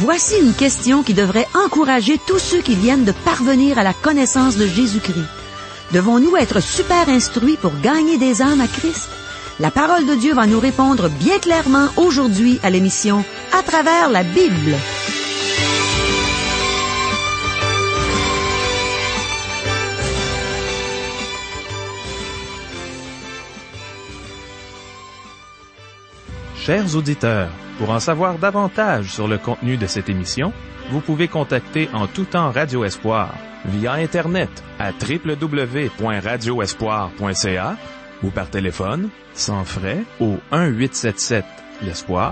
Voici une question qui devrait encourager tous ceux qui viennent de parvenir à la connaissance de Jésus-Christ. Devons-nous être super instruits pour gagner des âmes à Christ? La parole de Dieu va nous répondre bien clairement aujourd'hui à l'émission À travers la Bible. Chers auditeurs, pour en savoir davantage sur le contenu de cette émission, vous pouvez contacter en tout temps Radio Espoir via Internet à www.radioespoir.ca ou par téléphone, sans frais, au 1-877-l'Espoir,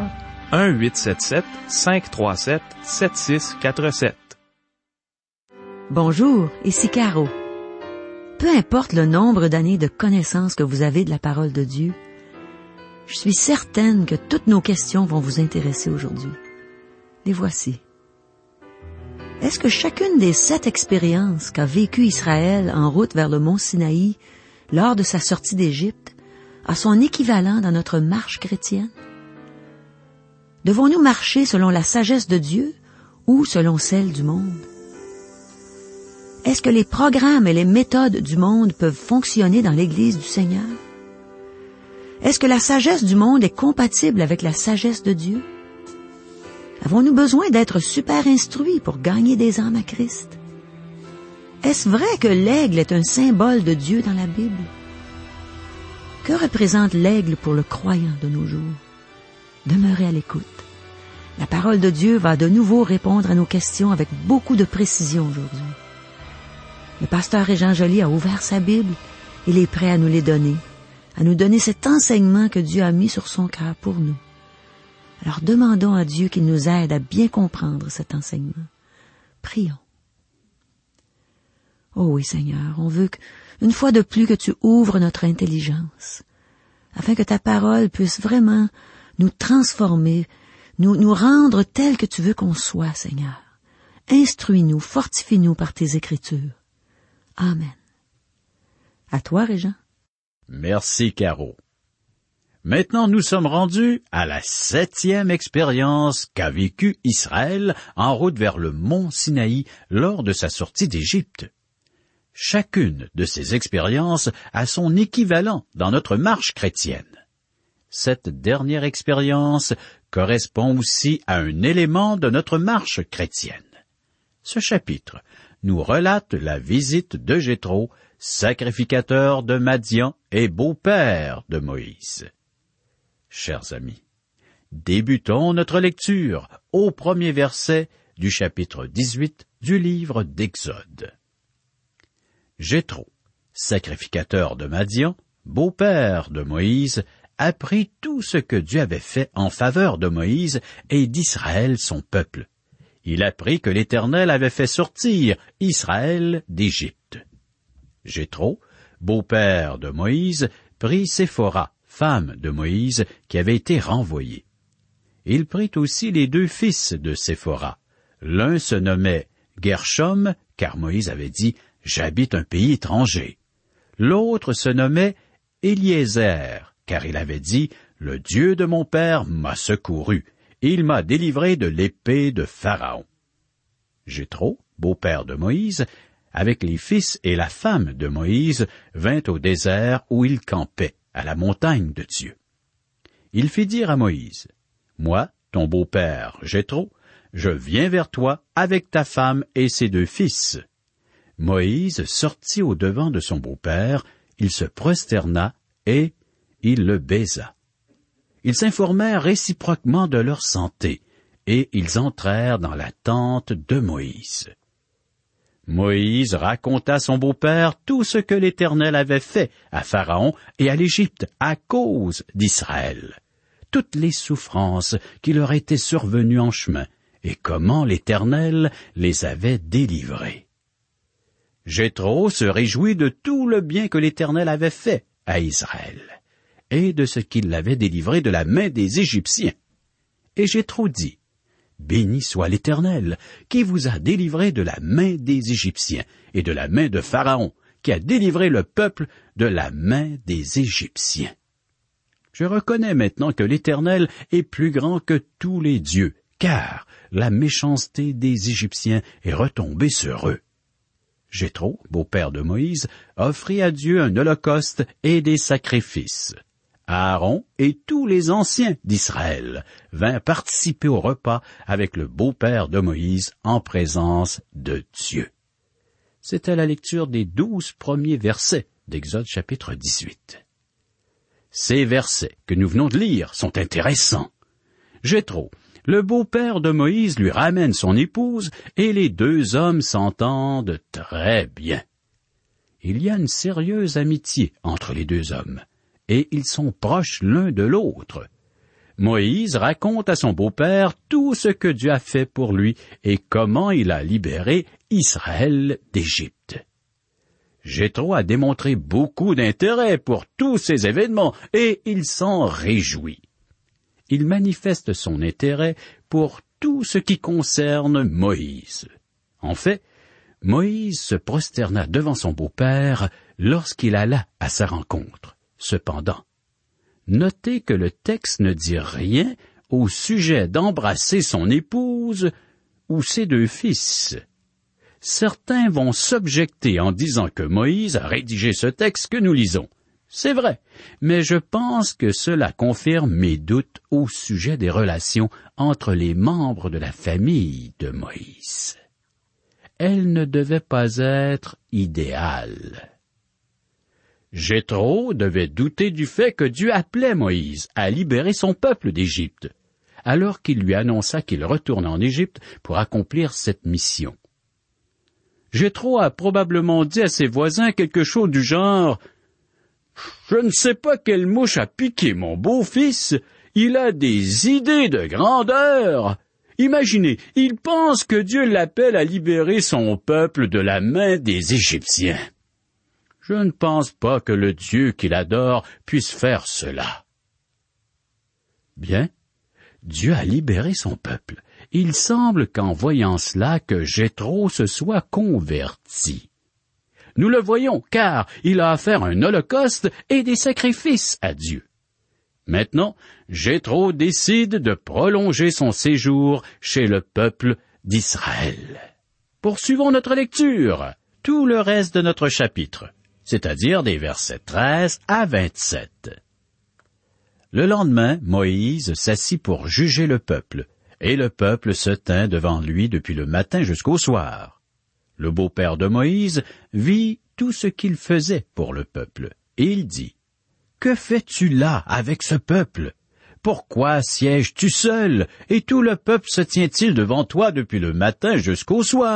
1-877-537-7647. Bonjour, ici Caro. Peu importe le nombre d'années de connaissance que vous avez de la parole de Dieu, je suis certaine que toutes nos questions vont vous intéresser aujourd'hui. Les voici. Est-ce que chacune des 7 expériences qu'a vécues Israël en route vers le mont Sinaï lors de sa sortie d'Égypte a son équivalent dans notre marche chrétienne? Devons-nous marcher selon la sagesse de Dieu ou selon celle du monde? Est-ce que les programmes et les méthodes du monde peuvent fonctionner dans l'Église du Seigneur? Est-ce que la sagesse du monde est compatible avec la sagesse de Dieu? Avons-nous besoin d'être super instruits pour gagner des âmes à Christ? Est-ce vrai que l'aigle est un symbole de Dieu dans la Bible? Que représente l'aigle pour le croyant de nos jours? Demeurez à l'écoute. La parole de Dieu va de nouveau répondre à nos questions avec beaucoup de précision aujourd'hui. Le pasteur Régent Joly a ouvert sa Bible. Il est prêt à nous les donner, à nous donner cet enseignement que Dieu a mis sur son cœur pour nous. Alors demandons à Dieu qu'il nous aide à bien comprendre cet enseignement. Prions. Oh oui, Seigneur, on veut une fois de plus que tu ouvres notre intelligence, afin que ta parole puisse vraiment nous transformer, nous rendre tels que tu veux qu'on soit, Seigneur. Instruis-nous, fortifie-nous par tes Écritures. Amen. À toi, Régent. Merci, Caro. Maintenant, nous sommes rendus à la 7e expérience qu'a vécue Israël en route vers le mont Sinaï lors de sa sortie d'Égypte. Chacune de ces expériences a son équivalent dans notre marche chrétienne. Cette dernière expérience correspond aussi à un élément de notre marche chrétienne. Ce chapitre nous relate la visite de Jéthro, sacrificateur de Madian et beau-père de Moïse. Chers amis, débutons notre lecture au premier verset du chapitre 18 du livre d'Exode. Jéthro, sacrificateur de Madian, beau-père de Moïse, apprit tout ce que Dieu avait fait en faveur de Moïse et d'Israël son peuple. Il apprit que l'Éternel avait fait sortir Israël d'Égypte. Jéthro, beau-père de Moïse, prit Séphora, femme de Moïse, qui avait été renvoyée. Il prit aussi les 2 fils de Séphora. L'un se nommait Gershom, car Moïse avait dit « J'habite un pays étranger ». L'autre se nommait Éliézer, car il avait dit « Le Dieu de mon père m'a secouru. Il m'a délivré de l'épée de Pharaon. » Jéthro, beau-père de Moïse, avec les fils et la femme de Moïse, vint au désert où il campait, à la montagne de Dieu. Il fit dire à Moïse, « Moi, ton beau-père Jéthro, je viens vers toi avec ta femme et ses 2 fils. » Moïse sortit au-devant de son beau-père, il se prosterna et il le baisa. Ils s'informèrent réciproquement de leur santé, et ils entrèrent dans la tente de Moïse. Moïse raconta à son beau-père tout ce que l'Éternel avait fait à Pharaon et à l'Égypte à cause d'Israël, toutes les souffrances qui leur étaient survenues en chemin, et comment l'Éternel les avait délivrés. Jéthro se réjouit de tout le bien que l'Éternel avait fait à Israël, et de ce qu'il l'avait délivré de la main des Égyptiens. Et Jéthro dit, « Béni soit l'Éternel, qui vous a délivré de la main des Égyptiens et de la main de Pharaon, qui a délivré le peuple de la main des Égyptiens. » Je reconnais maintenant que l'Éternel est plus grand que tous les dieux, car la méchanceté des Égyptiens est retombée sur eux. Jéthro, beau-père de Moïse, offrit à Dieu un holocauste et des sacrifices. Aaron et tous les anciens d'Israël vinrent participer au repas avec le beau-père de Moïse en présence de Dieu. C'était la lecture des 12 premiers versets d'Exode chapitre 18. Ces versets que nous venons de lire sont intéressants. Jéthro, le beau-père de Moïse, lui ramène son épouse et les deux hommes s'entendent très bien. Il y a une sérieuse amitié entre les deux hommes et ils sont proches l'un de l'autre. Moïse raconte à son beau-père tout ce que Dieu a fait pour lui et comment il a libéré Israël d'Égypte. Jéthro a démontré beaucoup d'intérêt pour tous ces événements et il s'en réjouit. Il manifeste son intérêt pour tout ce qui concerne Moïse. En fait, Moïse se prosterna devant son beau-père lorsqu'il alla à sa rencontre. Cependant, notez que le texte ne dit rien au sujet d'embrasser son épouse ou ses deux fils. Certains vont s'objecter en disant que Moïse a rédigé ce texte que nous lisons. C'est vrai, mais je pense que cela confirme mes doutes au sujet des relations entre les membres de la famille de Moïse. Elles ne devaient pas être idéales. Jéthro devait douter du fait que Dieu appelait Moïse à libérer son peuple d'Égypte, alors qu'il lui annonça qu'il retournait en Égypte pour accomplir cette mission. Jéthro a probablement dit à ses voisins quelque chose du genre « Je ne sais pas quelle mouche a piqué mon beau-fils, il a des idées de grandeur. Imaginez, il pense que Dieu l'appelle à libérer son peuple de la main des Égyptiens. Je ne pense pas que le Dieu qu'il adore puisse faire cela. » Bien, Dieu a libéré son peuple. Il semble qu'en voyant cela que Jéthro se soit converti. Nous le voyons, car il a offert un holocauste et des sacrifices à Dieu. Maintenant, Jéthro décide de prolonger son séjour chez le peuple d'Israël. Poursuivons notre lecture, tout le reste de notre chapitre, c'est-à-dire des versets 13 à 27. Le lendemain, Moïse s'assit pour juger le peuple, et le peuple se tint devant lui depuis le matin jusqu'au soir. Le beau-père de Moïse vit tout ce qu'il faisait pour le peuple, et il dit, « Que fais-tu là avec ce peuple? Pourquoi sièges-tu seul, et tout le peuple se tient-il devant toi depuis le matin jusqu'au soir? »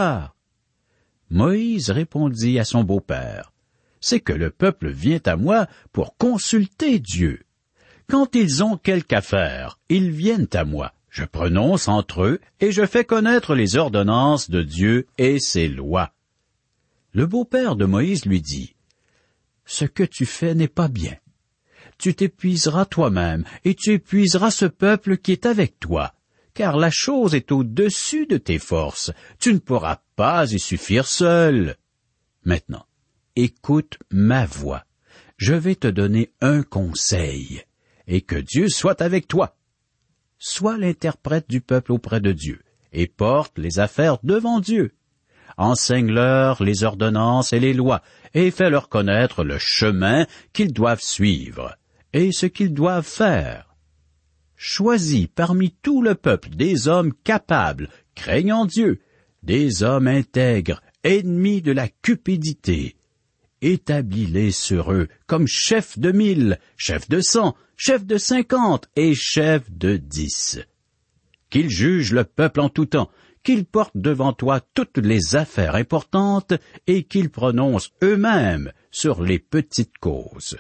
Moïse répondit à son beau-père, « C'est que le peuple vient à moi pour consulter Dieu. Quand ils ont quelque affaire, ils viennent à moi. Je prononce entre eux et je fais connaître les ordonnances de Dieu et ses lois. » Le beau-père de Moïse lui dit, « Ce que tu fais n'est pas bien. Tu t'épuiseras toi-même et tu épuiseras ce peuple qui est avec toi, car la chose est au-dessus de tes forces. Tu ne pourras pas y suffire seul. Maintenant, écoute ma voix. Je vais te donner un conseil, et que Dieu soit avec toi. Sois l'interprète du peuple auprès de Dieu, et porte les affaires devant Dieu. Enseigne-leur les ordonnances et les lois, et fais-leur connaître le chemin qu'ils doivent suivre, et ce qu'ils doivent faire. Choisis parmi tout le peuple des hommes capables, craignant Dieu, des hommes intègres, ennemis de la cupidité. Établis-les sur eux comme chefs de 1000, chefs de 100, chefs de 50 et chefs de 10. Qu'ils jugent le peuple en tout temps, qu'ils portent devant toi toutes les affaires importantes et qu'ils prononcent eux-mêmes sur les petites causes.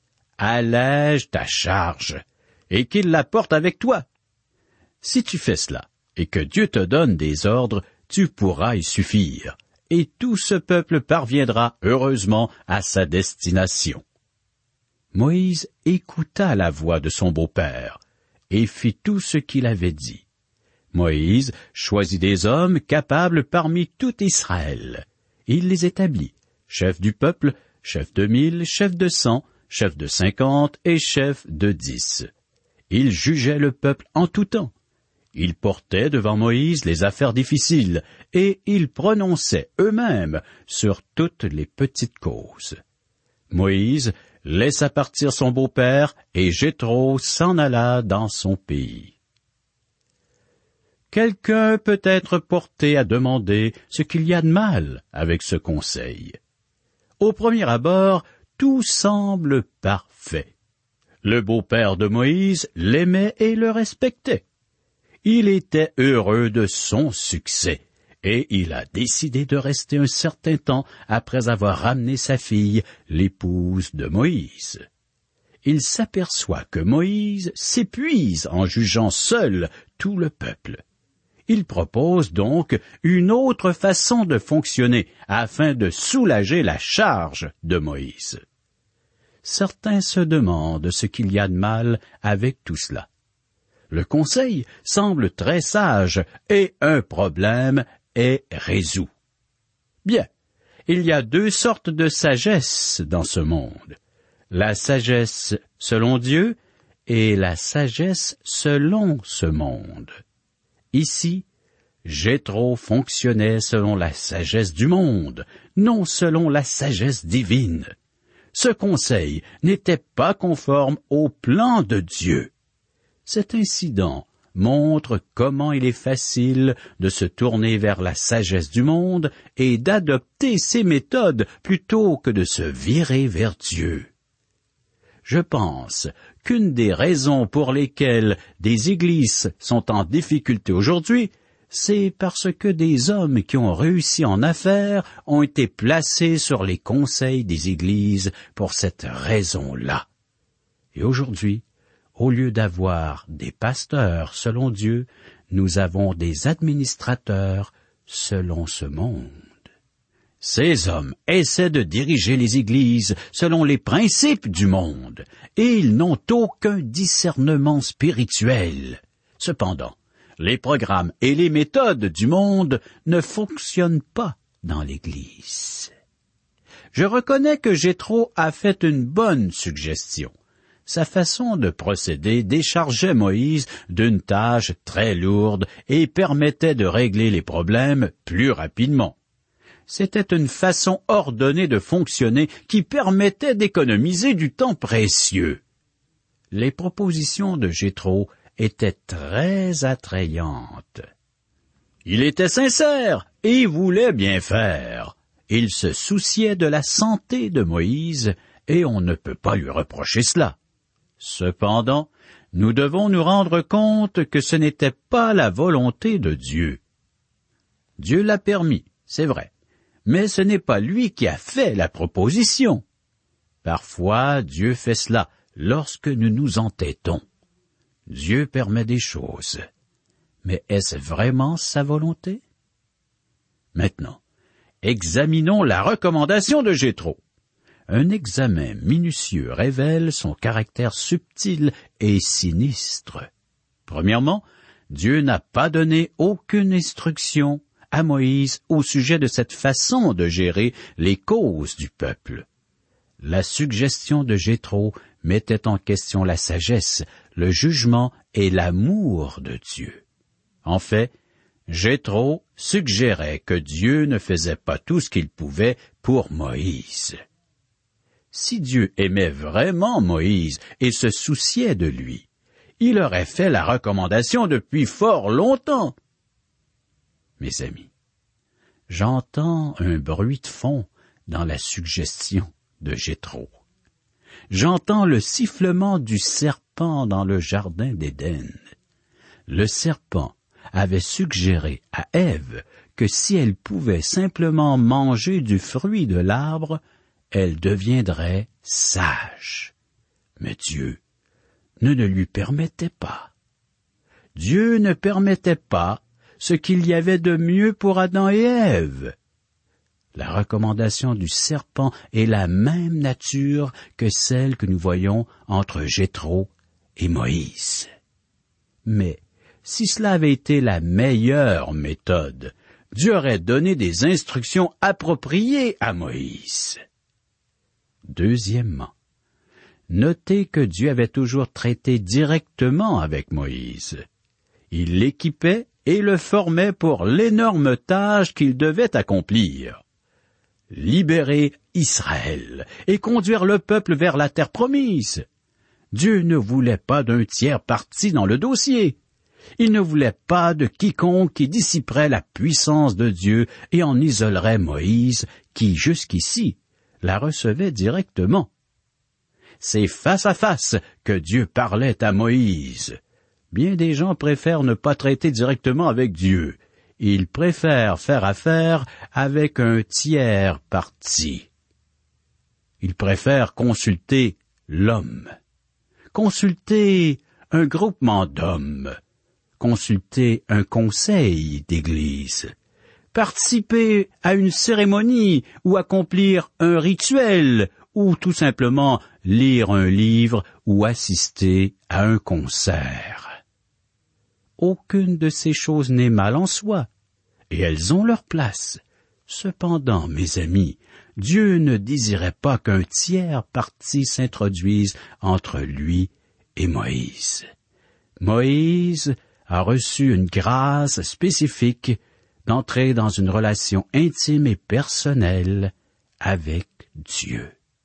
Allège ta charge et qu'ils la portent avec toi. Si tu fais cela et que Dieu te donne des ordres, tu pourras y suffire. Et tout ce peuple parviendra heureusement à sa destination. » Moïse écouta la voix de son beau-père et fit tout ce qu'il avait dit. Moïse choisit des hommes capables parmi tout Israël. Il les établit, chefs du peuple, chefs de 1000, chefs de 100, chefs de 50 et chefs de 10. Il jugeait le peuple en tout temps. Ils portaient devant Moïse les affaires difficiles, et ils prononçaient eux-mêmes sur toutes les petites causes. Moïse laissa partir son beau-père, et Jéthro s'en alla dans son pays. Quelqu'un peut être porté à demander ce qu'il y a de mal avec ce conseil. Au premier abord, tout semble parfait. Le beau-père de Moïse l'aimait et le respectait. Il était heureux de son succès, et il a décidé de rester un certain temps après avoir ramené sa fille, l'épouse de Moïse. Il s'aperçoit que Moïse s'épuise en jugeant seul tout le peuple. Il propose donc une autre façon de fonctionner afin de soulager la charge de Moïse. Certains se demandent ce qu'il y a de mal avec tout cela. Le conseil semble très sage et un problème est résolu. Bien, il y a deux sortes de sagesse dans ce monde. La sagesse selon Dieu et la sagesse selon ce monde. Ici, Jéthro fonctionnait selon la sagesse du monde, non selon la sagesse divine. Ce conseil n'était pas conforme au plan de Dieu. Cet incident montre comment il est facile de se tourner vers la sagesse du monde et d'adopter ses méthodes plutôt que de se virer vers Dieu. Je pense qu'une des raisons pour lesquelles des églises sont en difficulté aujourd'hui, c'est parce que des hommes qui ont réussi en affaires ont été placés sur les conseils des églises pour cette raison-là. Et aujourd'hui, au lieu d'avoir des pasteurs selon Dieu, nous avons des administrateurs selon ce monde. Ces hommes essaient de diriger les églises selon les principes du monde, et ils n'ont aucun discernement spirituel. Cependant, les programmes et les méthodes du monde ne fonctionnent pas dans l'Église. Je reconnais que Jéthro a fait une bonne suggestion. Sa façon de procéder déchargeait Moïse d'une tâche très lourde et permettait de régler les problèmes plus rapidement. C'était une façon ordonnée de fonctionner qui permettait d'économiser du temps précieux. Les propositions de Jéthro étaient très attrayantes. Il était sincère et voulait bien faire. Il se souciait de la santé de Moïse et on ne peut pas lui reprocher cela. Cependant, nous devons nous rendre compte que ce n'était pas la volonté de Dieu. Dieu l'a permis, c'est vrai. Mais ce n'est pas lui qui a fait la proposition. Parfois, Dieu fait cela lorsque nous nous entêtons. Dieu permet des choses. Mais est-ce vraiment sa volonté? Maintenant, examinons la recommandation de Jéthro. Un examen minutieux révèle son caractère subtil et sinistre. Premièrement, Dieu n'a pas donné aucune instruction à Moïse au sujet de cette façon de gérer les causes du peuple. La suggestion de Jéthro mettait en question la sagesse, le jugement et l'amour de Dieu. En fait, Jéthro suggérait que Dieu ne faisait pas tout ce qu'il pouvait pour Moïse. Si Dieu aimait vraiment Moïse et se souciait de lui, il aurait fait la recommandation depuis fort longtemps. Mes amis, j'entends un bruit de fond dans la suggestion de Jéthro. J'entends le sifflement du serpent dans le jardin d'Éden. Le serpent avait suggéré à Ève que si elle pouvait simplement manger du fruit de l'arbre, elle deviendrait sage. Mais Dieu ne le lui permettait pas. Dieu ne permettait pas ce qu'il y avait de mieux pour Adam et Ève. La recommandation du serpent est la même nature que celle que nous voyons entre Jéthro et Moïse. Mais si cela avait été la meilleure méthode, Dieu aurait donné des instructions appropriées à Moïse. Deuxièmement, notez que Dieu avait toujours traité directement avec Moïse. Il l'équipait et le formait pour l'énorme tâche qu'il devait accomplir. Libérer Israël et conduire le peuple vers la terre promise. Dieu ne voulait pas d'un tiers parti dans le dossier. Il ne voulait pas de quiconque qui dissiperait la puissance de Dieu et en isolerait Moïse, qui jusqu'ici la recevait directement. C'est face à face que Dieu parlait à Moïse. Bien des gens préfèrent ne pas traiter directement avec Dieu. Ils préfèrent faire affaire avec un tiers parti. Ils préfèrent consulter l'homme, consulter un groupement d'hommes, consulter un conseil d'église, participer à une cérémonie ou accomplir un rituel ou tout simplement lire un livre ou assister à un concert. Aucune de ces choses n'est mal en soi, et elles ont leur place. Cependant, mes amis, Dieu ne désirait pas qu'un tiers parti s'introduise entre lui et Moïse. Moïse a reçu une grâce spécifique d'entrer dans une relation intime et personnelle avec Dieu.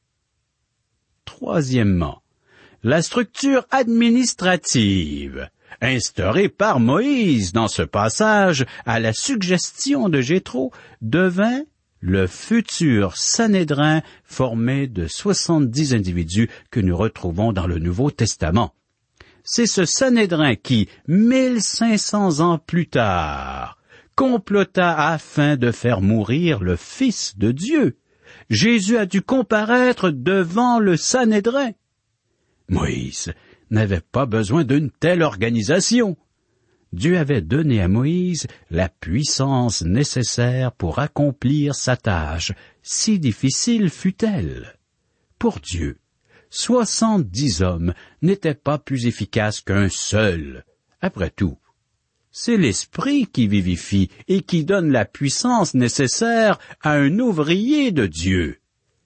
Troisièmement, la structure administrative instaurée par Moïse dans ce passage à la suggestion de Jéthro devint le futur Sanhédrin formé de 70 individus que nous retrouvons dans le Nouveau Testament. C'est ce Sanhédrin qui, 1500 ans plus tard, complota afin de faire mourir le Fils de Dieu. Jésus a dû comparaître devant le Sanhédrin. Moïse n'avait pas besoin d'une telle organisation. Dieu avait donné à Moïse la puissance nécessaire pour accomplir sa tâche, si difficile fût-elle. Pour Dieu, 70 hommes n'étaient pas plus efficaces qu'un seul. Après tout, c'est l'Esprit qui vivifie et qui donne la puissance nécessaire à un ouvrier de Dieu.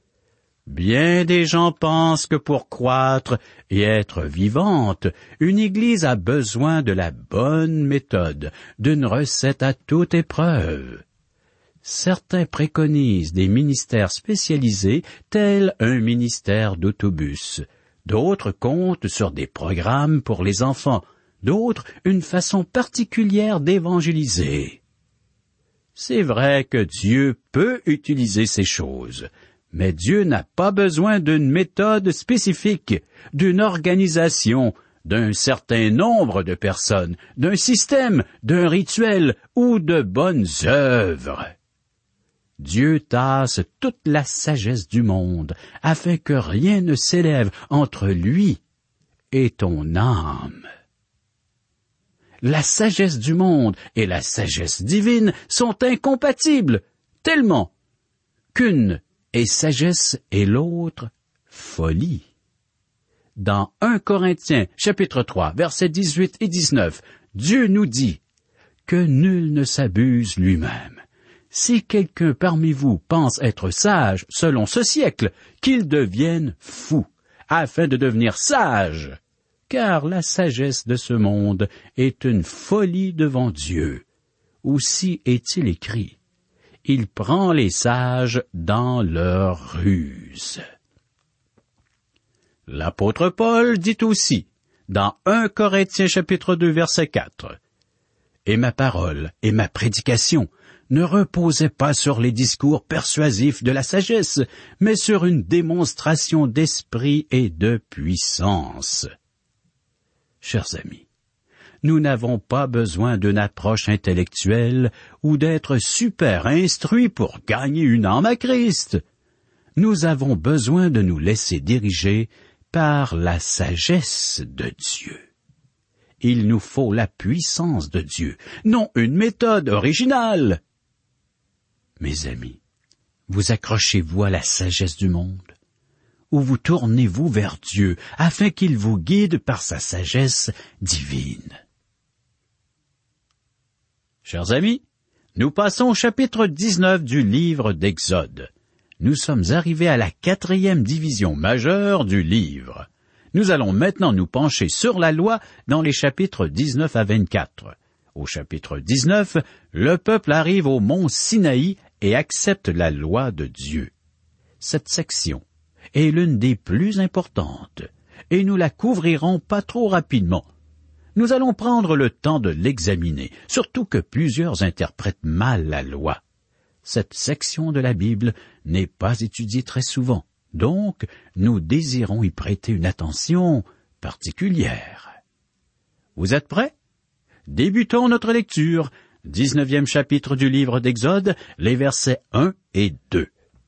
Bien des gens pensent que pour croître et être vivante, une Église a besoin de la bonne méthode, d'une recette à toute épreuve. Certains préconisent des ministères spécialisés tels un ministère d'autobus. D'autres comptent sur des programmes pour les enfants. D'autres, une façon particulière d'évangéliser. C'est vrai que Dieu peut utiliser ces choses, mais Dieu n'a pas besoin d'une méthode spécifique, d'une organisation, d'un certain nombre de personnes, d'un système, d'un rituel ou de bonnes œuvres. Dieu tasse toute la sagesse du monde, afin que rien ne s'élève entre lui et ton âme. La sagesse du monde et la sagesse divine sont incompatibles, tellement qu'une est sagesse et l'autre folie. Dans 1 Corinthiens, chapitre 3, versets 18 et 19, Dieu nous dit que nul ne s'abuse lui-même. Si quelqu'un parmi vous pense être sage selon ce siècle, qu'il devienne fou, afin de devenir sage. Car la sagesse de ce monde est une folie devant Dieu. Aussi est-il écrit, il prend les sages dans leur ruse. L'apôtre Paul dit aussi, dans 1 Corinthiens chapitre 2 verset 4, « Et ma parole et ma prédication ne reposaient pas sur les discours persuasifs de la sagesse, mais sur une démonstration d'esprit et de puissance. » Chers amis, nous n'avons pas besoin d'une approche intellectuelle ou d'être super instruits pour gagner une âme à Christ. Nous avons besoin de nous laisser diriger par la sagesse de Dieu. Il nous faut la puissance de Dieu, non une méthode originale. Mes amis, vous accrochez-vous à la sagesse du monde? Ou vous tournez-vous vers Dieu afin qu'il vous guide par sa sagesse divine? Chers amis, nous passons au chapitre 19 du livre d'Exode. Nous sommes arrivés à la 4e division majeure du livre. Nous allons maintenant nous pencher sur la loi dans les chapitres 19 à 24. Au chapitre 19, le peuple arrive au mont Sinaï et accepte la loi de Dieu. Cette section est l'une des plus importantes, et nous la couvrirons pas trop rapidement. Nous allons prendre le temps de l'examiner, surtout que plusieurs interprètent mal la loi. Cette section de la Bible n'est pas étudiée très souvent, donc nous désirons y prêter une attention particulière. Vous êtes prêts? Débutons notre lecture, 19e chapitre du livre d'Exode, les versets 1 et 2.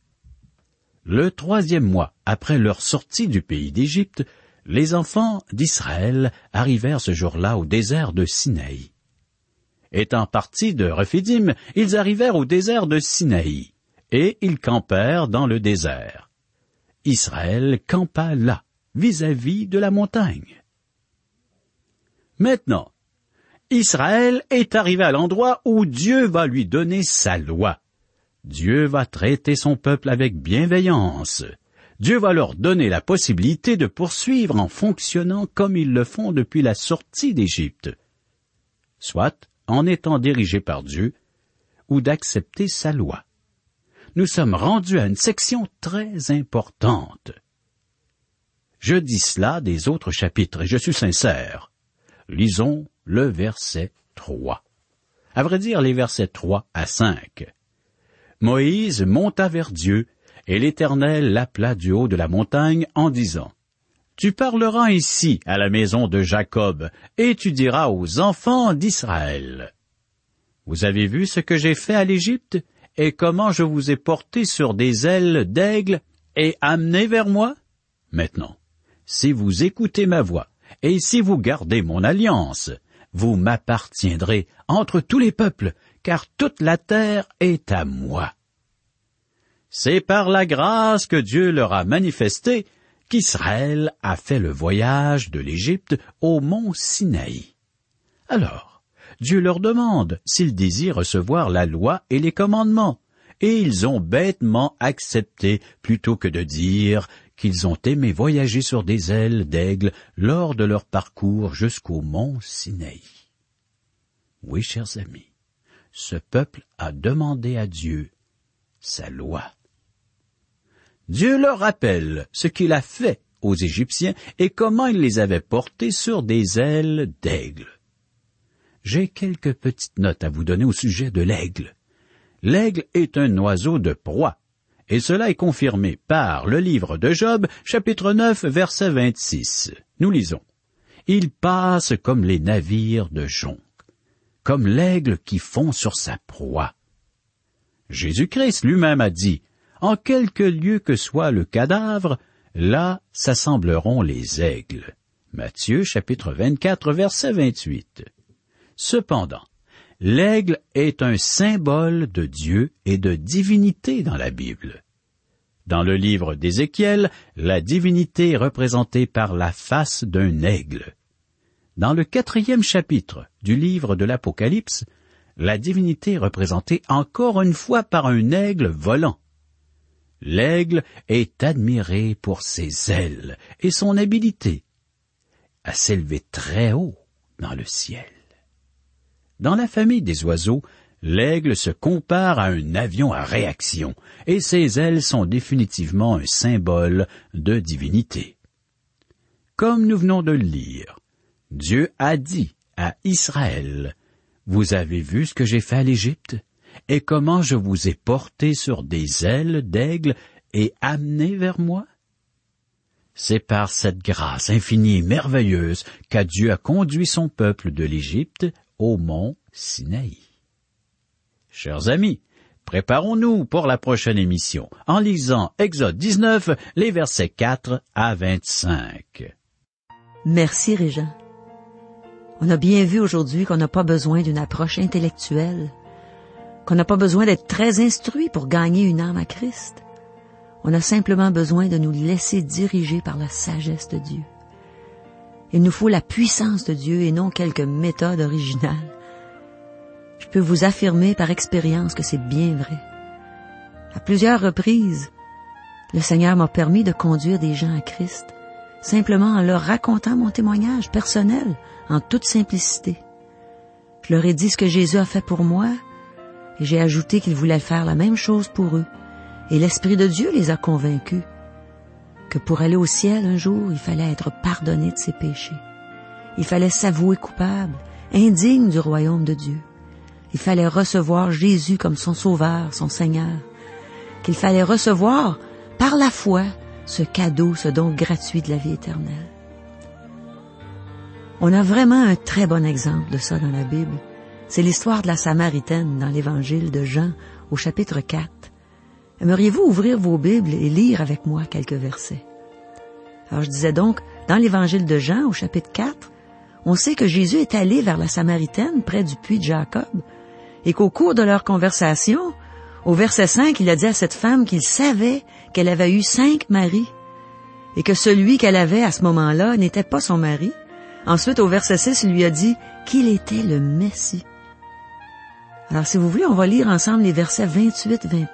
Le 3e mois après leur sortie du pays d'Égypte, les enfants d'Israël arrivèrent ce jour-là au désert de Sinaï. Étant partis de Rephidim, ils arrivèrent au désert de Sinaï, et ils campèrent dans le désert. Israël campa là, vis-à-vis de la montagne. Maintenant, Israël est arrivé à l'endroit où Dieu va lui donner sa loi. Dieu va traiter son peuple avec bienveillance. Dieu va leur donner la possibilité de poursuivre en fonctionnant comme ils le font depuis la sortie d'Égypte, soit en étant dirigés par Dieu, ou d'accepter sa loi. Nous sommes rendus à une section très importante. Je dis cela des autres chapitres, et je suis sincère. Lisons le verset 3. À vrai dire, les versets 3 à 5. Moïse monta vers Dieu, et l'Éternel l'appela du haut de la montagne en disant, « Tu parleras ici à la maison de Jacob, et tu diras aux enfants d'Israël. Vous avez vu ce que j'ai fait à l'Égypte, et comment je vous ai porté sur des ailes d'aigle et amené vers moi? Maintenant, si vous écoutez ma voix, et si vous gardez mon alliance, vous m'appartiendrez entre tous les peuples, car toute la terre est à moi. » C'est par la grâce que Dieu leur a manifestée qu'Israël a fait le voyage de l'Égypte au mont Sinaï. Alors, Dieu leur demande s'ils désirent recevoir la loi et les commandements, et ils ont bêtement accepté plutôt que de dire qu'ils ont aimé voyager sur des ailes d'aigle lors de leur parcours jusqu'au mont Sinaï. Oui, chers amis, ce peuple a demandé à Dieu sa loi. Dieu leur rappelle ce qu'il a fait aux Égyptiens et comment il les avait portés sur des ailes d'aigle. J'ai quelques petites notes à vous donner au sujet de l'aigle. L'aigle est un oiseau de proie, et cela est confirmé par le livre de Job, chapitre 9, verset 26. Nous lisons. « Il passe comme les navires de jonc, comme l'aigle qui fond sur sa proie. » Jésus-Christ lui-même a dit, « En quelque lieu que soit le cadavre, là s'assembleront les aigles. » Matthieu, chapitre 24, verset 28. Cependant, l'aigle est un symbole de Dieu et de divinité dans la Bible. Dans le livre d'Ézéchiel, la divinité est représentée par la face d'un aigle. Dans le 4e chapitre du livre de l'Apocalypse, la divinité est représentée encore une fois par un aigle volant. L'aigle est admiré pour ses ailes et son habileté à s'élever très haut dans le ciel. Dans la famille des oiseaux, l'aigle se compare à un avion à réaction, et ses ailes sont définitivement un symbole de divinité. Comme nous venons de le lire, Dieu a dit à Israël, « Vous avez vu ce que j'ai fait à l'Égypte, et comment je vous ai porté sur des ailes d'aigle et amené vers moi? » C'est par cette grâce infinie et merveilleuse que Dieu a conduit son peuple de l'Égypte au mont Sinaï. Chers amis, préparons-nous pour la prochaine émission en lisant Exode 19, les versets 4 à 25. Merci, Régent. On a bien vu aujourd'hui qu'on n'a pas besoin d'une approche intellectuelle, qu'on n'a pas besoin d'être très instruit pour gagner une âme à Christ. On a simplement besoin de nous laisser diriger par la sagesse de Dieu. Il nous faut la puissance de Dieu et non quelques méthodes originales. Je peux vous affirmer par expérience que c'est bien vrai. À plusieurs reprises, le Seigneur m'a permis de conduire des gens à Christ simplement en leur racontant mon témoignage personnel, en toute simplicité. Je leur ai dit ce que Jésus a fait pour moi, et j'ai ajouté qu'il voulait faire la même chose pour eux. Et l'Esprit de Dieu les a convaincus que pour aller au ciel un jour, il fallait être pardonné de ses péchés. Il fallait s'avouer coupable, indigne du royaume de Dieu. Il fallait recevoir Jésus comme son Sauveur, son Seigneur. Qu'il fallait recevoir, par la foi, ce cadeau, ce don gratuit de la vie éternelle. On a vraiment un très bon exemple de ça dans la Bible. C'est l'histoire de la Samaritaine dans l'Évangile de Jean, au chapitre 4. Aimeriez-vous ouvrir vos Bibles et lire avec moi quelques versets? Alors je disais donc, dans l'Évangile de Jean, au chapitre 4, on sait que Jésus est allé vers la Samaritaine, près du puits de Jacob, et qu'au cours de leur conversation, au verset 5, il a dit à cette femme qu'il savait qu'elle avait eu 5 maris, et que celui qu'elle avait à ce moment-là n'était pas son mari. Ensuite, au verset 6, il lui a dit qu'il était le Messie. Alors, si vous voulez, on va lire ensemble les versets 28-29.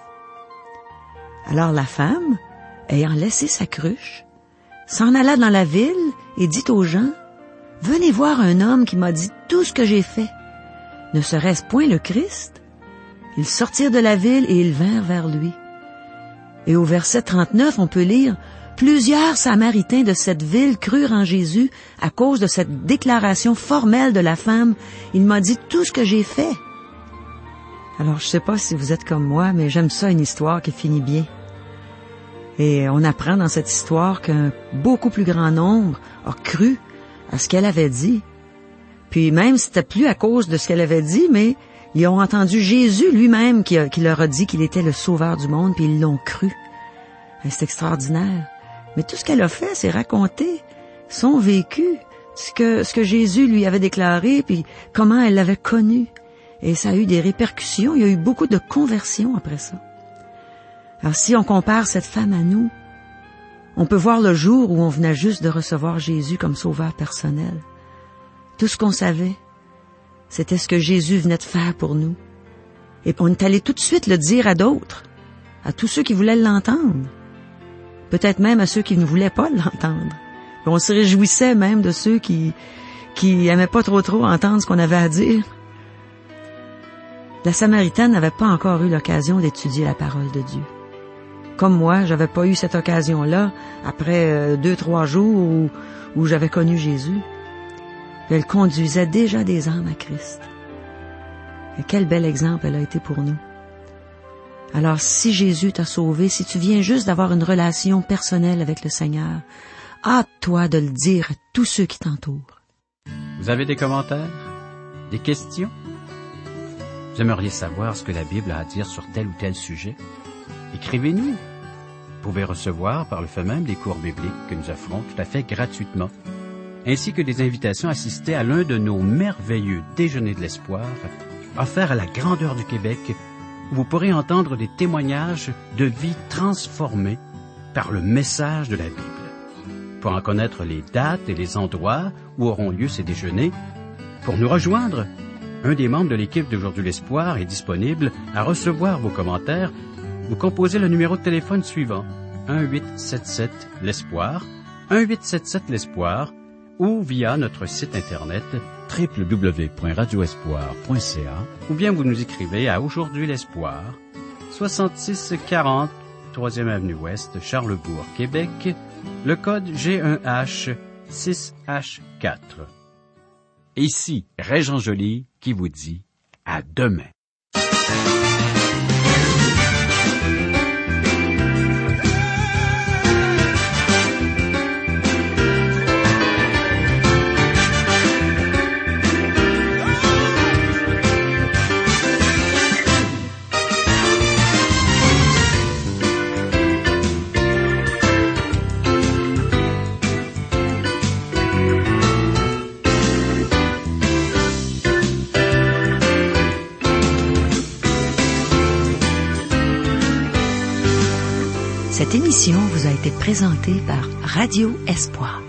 Alors la femme, ayant laissé sa cruche, s'en alla dans la ville et dit aux gens, « Venez voir un homme qui m'a dit tout ce que j'ai fait. Ne serait-ce point le Christ? » Ils sortirent de la ville et ils vinrent vers lui. Et au verset 39, on peut lire, « Plusieurs Samaritains de cette ville crurent en Jésus à cause de cette déclaration formelle de la femme. Il m'a dit tout ce que j'ai fait. » Alors, je ne sais pas si vous êtes comme moi, mais j'aime ça, une histoire qui finit bien. Et on apprend dans cette histoire qu'un beaucoup plus grand nombre a cru à ce qu'elle avait dit. Puis même, c'était plus à cause de ce qu'elle avait dit, mais ils ont entendu Jésus lui-même qui leur a dit qu'il était le sauveur du monde, puis ils l'ont cru. Et c'est extraordinaire. Mais tout ce qu'elle a fait, c'est raconter son vécu, ce que Jésus lui avait déclaré, puis comment elle l'avait connu. Et ça a eu des répercussions, il y a eu beaucoup de conversions après ça. Alors si on compare cette femme à nous, on peut voir le jour où on venait juste de recevoir Jésus comme sauveur personnel. Tout ce qu'on savait, c'était ce que Jésus venait de faire pour nous. Et on est allé tout de suite le dire à d'autres, à tous ceux qui voulaient l'entendre. Peut-être même à ceux qui ne voulaient pas l'entendre. Et on se réjouissait même de ceux qui aimaient pas trop entendre ce qu'on avait à dire. La Samaritaine n'avait pas encore eu l'occasion d'étudier la parole de Dieu. Comme moi, j'avais pas eu cette occasion-là après 2-3 jours où j'avais connu Jésus. Elle conduisait déjà des âmes à Christ. Et quel bel exemple elle a été pour nous. Alors, si Jésus t'a sauvé, si tu viens juste d'avoir une relation personnelle avec le Seigneur, hâte-toi de le dire à tous ceux qui t'entourent. Vous avez des commentaires? Des questions? Vous aimeriez savoir ce que la Bible a à dire sur tel ou tel sujet? Écrivez-nous. Vous pouvez recevoir par le fait même des cours bibliques que nous offrons tout à fait gratuitement, ainsi que des invitations à assister à l'un de nos merveilleux déjeuners de l'espoir, offerts à la grandeur du Québec, où vous pourrez entendre des témoignages de vie transformées par le message de la Bible. Pour en connaître les dates et les endroits où auront lieu ces déjeuners, pour nous rejoindre, un des membres de l'équipe d'Aujourd'hui l'Espoir est disponible à recevoir vos commentaires. Vous composez le numéro de téléphone suivant, 1-877-l'Espoir, 1-877-l'Espoir, ou via notre site Internet www.radioespoir.ca, ou bien vous nous écrivez à Aujourd'hui l'Espoir, 6640 3e Avenue Ouest, Charlebourg, Québec, le code G1H 6H4. Ici, Régent Joly qui vous dit à demain. Cette émission vous a été présentée par Radio Espoir.